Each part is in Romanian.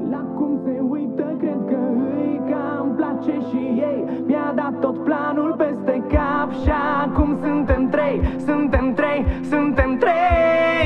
La cum se uită, cred că îi cam place și ei. Mi-a dat tot planul peste cap și acum suntem trei, suntem trei, suntem trei.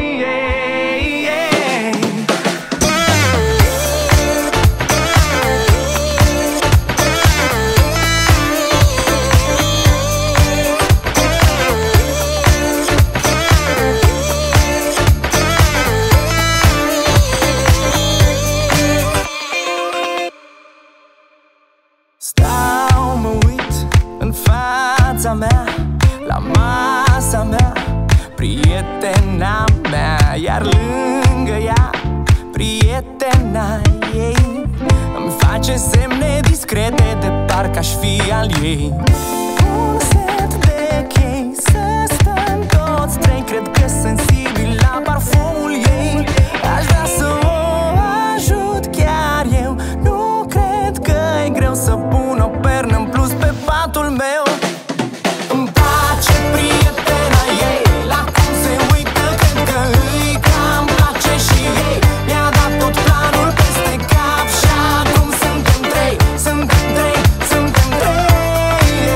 Stau, mă uit în fața mea, la masa mea, prietena mea, iar lângă ea, prietena ei îmi face semne discrete de parcă aș fi al ei. Un set de chei, să stăm toți trei, cred că sensibil la parfumul ei. Aș vrea să o ajut chiar eu, nu cred că e greu să pun o pernă în plus pe patul meu. Îmi place prietena ei, la cum se uită, cred că îi cam place și ei. Mi-a dat tot planul peste cap și acum suntem trei, suntem trei, suntem trei.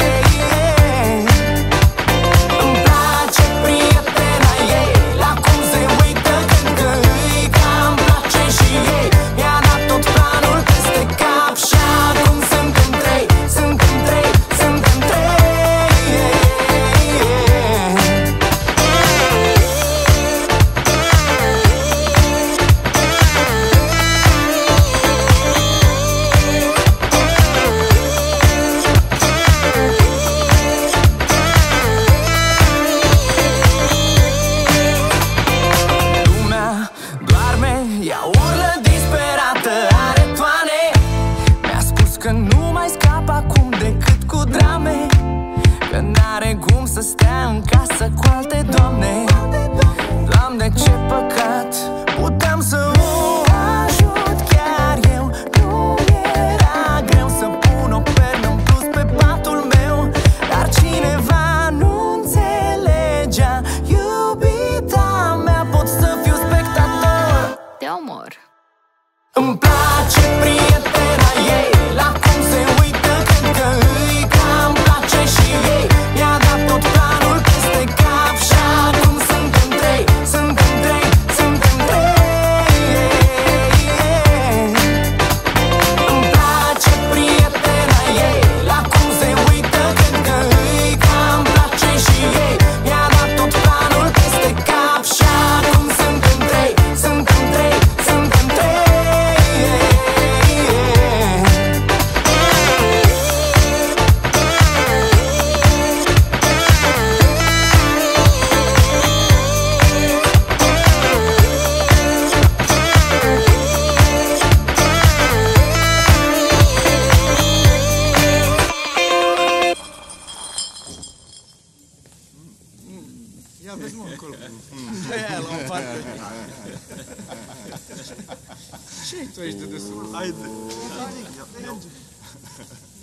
Îmi place prietena ei, la cum se uită, cred că îi cam place și ei. Mi-a dat tot planul peste cap și acum suntem trei, suntem trei, suntem trei. Lumea doarme, ea urlă disperată, are toane. Mi-a spus că nu mai scapă acum decât cu drame, că n-are cum să stea în casă cu alte doamne. Doamne, ce păcat, puteam să o ajut chiar eu. Nu era greu să pun o pernă în plus pe patul meu, dar cineva nu înțelegea. Iubita mea, pot să fiu spectator. Te omor. Îmi place prietena ei, la cum se uită, cred că îi cam place și ei. Mi-a dat tot planul peste cap și acum suntem trei, suntem trei, suntem trei. Îmi place prietena ei, la cum se uită, cred că îi cam place și ei. Mi-a dat tot planul peste cap și acum suntem trei, suntem trei, suntem trei. Ia vezi, mă, încolo. Aia, la o parte. Ce-i tu aici de desubt? Haide. Haide.